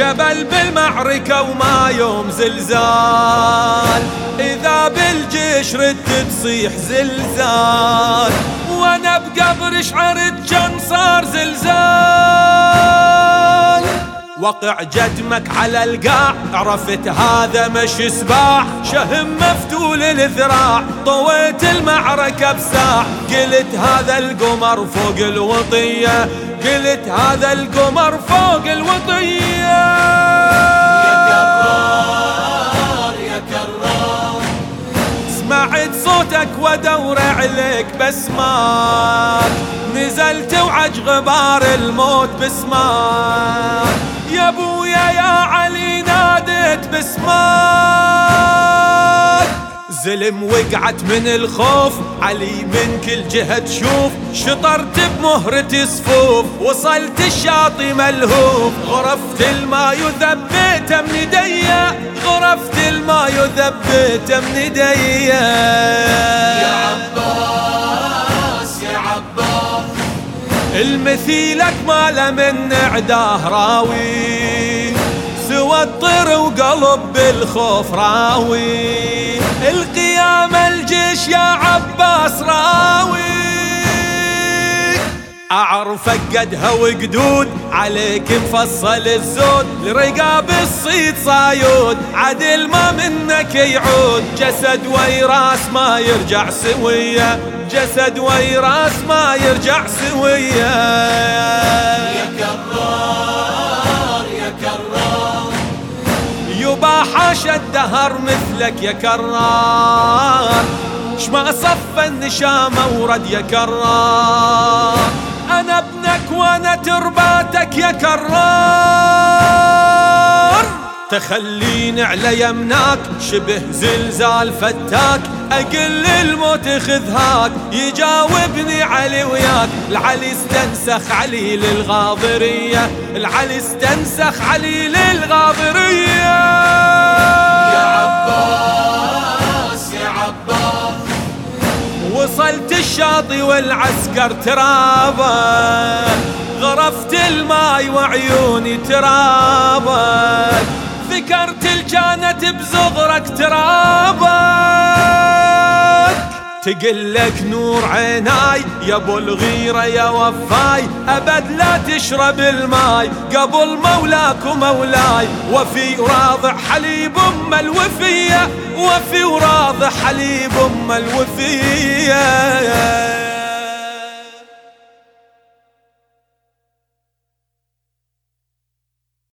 جبل بالمعركة وما يوم زلزال، إذا بالجيش رد تصيح زلزال، وانا بقبر شعرت جن صار زلزال. وقع جدمك على القاع عرفت هذا مش سباع، شهم مفتول الذراع طويت المعركة بساع، قلت هذا القمر فوق الوطية، قلت هذا القمر فوق الوطية. يا كرار يا كرار، سمعت صوتك ودور عليك بسماك، نزلت وعج غبار الموت بسماك، يا ابويا يا علي ناديت بسماك. زلم وقعت من الخوف علي من كل جهة تشوف، شطرت بمهرة صفوف وصلت الشاطئ ملهوف، غرفت الماء وذبيت من ايديا، غرفت الماء وذبيت من ايديا. يا عباس يا عباس، المثيلك ما له من عداه راوي، سوى الطير وقلب بالخوف راوي، القيام الجيش يا عباس راوي. أعرفك قدها وقدود عليك مفصل الزود، لرقاب الصيد صايود عدل ما منك يعود، جسد ويراس ما يرجع سوية، جسد ويراس ما يرجع سوية. يا كرار يا كرار، يبا حاشا الدهر مثلك يا كرار، شما صف النشامة ورد يا كرار، أنا ابنك وأنا ترباتك يا كرار. تخليني على يمناك شبه زلزال فتاك، أقل الموت خذهاك يجاوبني علي وياك، العلي استنسخ علي للغاضرية، العلي استنسخ علي للغاضرية. يا عباس يا عباس، وصلت الشاطئ والعسكر ترابك، غرفت الماي وعيوني ترابك، ذكرت الجانت بزغرك ترابك، تقلك نور عيناي يا ابو الغيرة يا وفاي، ابد لا تشرب الماي قبل مولاك ومولاي، وفي راضع حليب ام الوفية، وفي وراضع حليب ام الوفية.